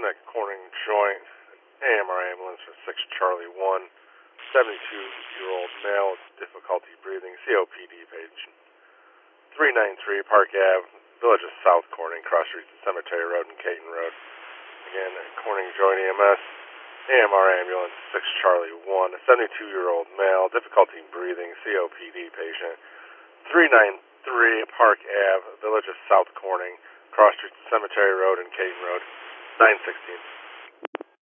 at Corning Joint, AMR ambulance for 6 Charlie 1, 72-year-old male with difficulty breathing, COPD patient. 393 Park Ave, Village of South Corning, cross streets of Cemetery Road and Caton Road. Again, Corning Joint EMS, AMR ambulance 6 Charlie 1, a 72-year-old male, difficulty breathing, COPD patient. 393 Park Ave, Village of South Corning, cross streets of Cemetery Road and Caton Road, 916.